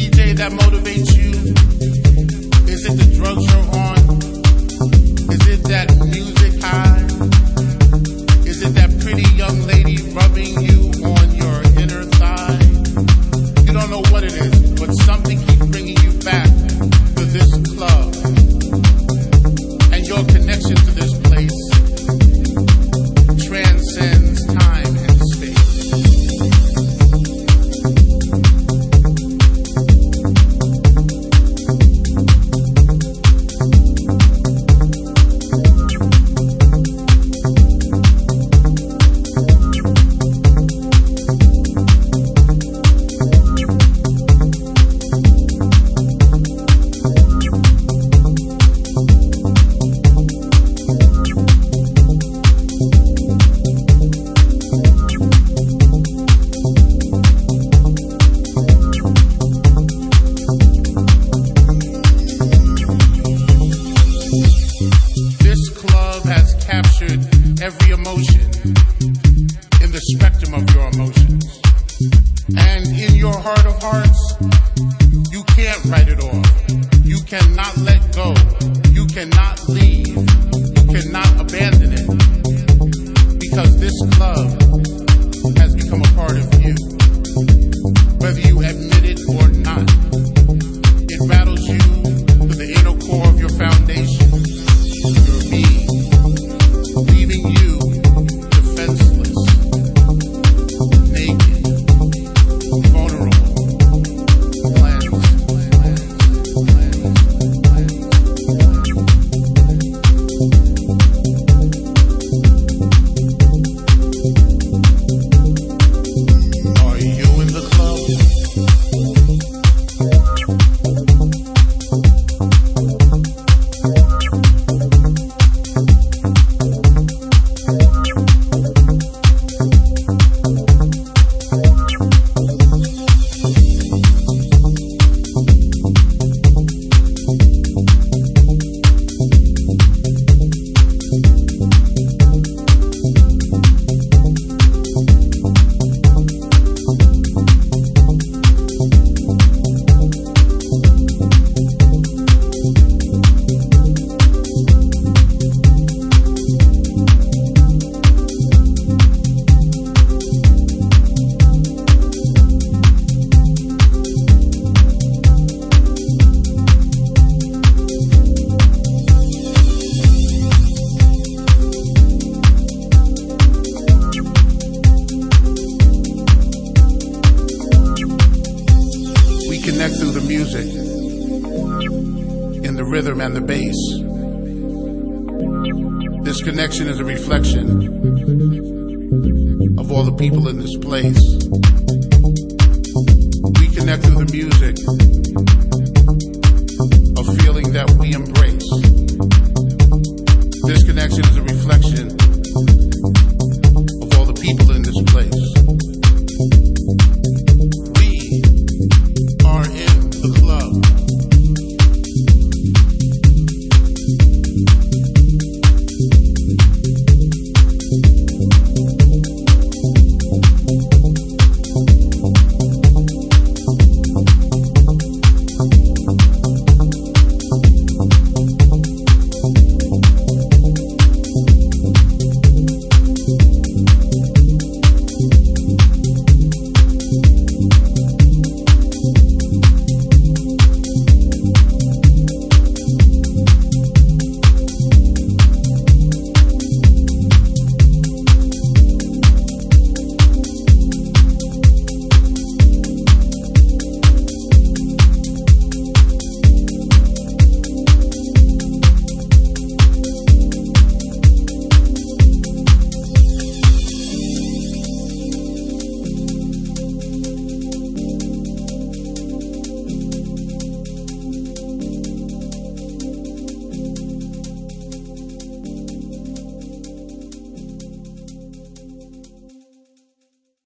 DJ that motivates you? Is it the drugs you're on? Is it that music high? Is it that pretty young lady rubbing you on your inner thigh? You don't know what it is, but something keeps bringing you back to this club. And your connection to this place transcends time and space. Every emotion in the spectrum of your emotions. And in your heart of hearts, you can't write it off. You cannot let go. You cannot leave. You cannot abandon it. Because this club has become a part of you. Whether you admit it or not, it rattles you to the inner core of your foundation, your being. Leaving you defenseless, naked, vulnerable, cleansed. Are you in the club? Connect through the music, in the rhythm and the bass. This connection is a reflection of all the people in this place. We connect through the music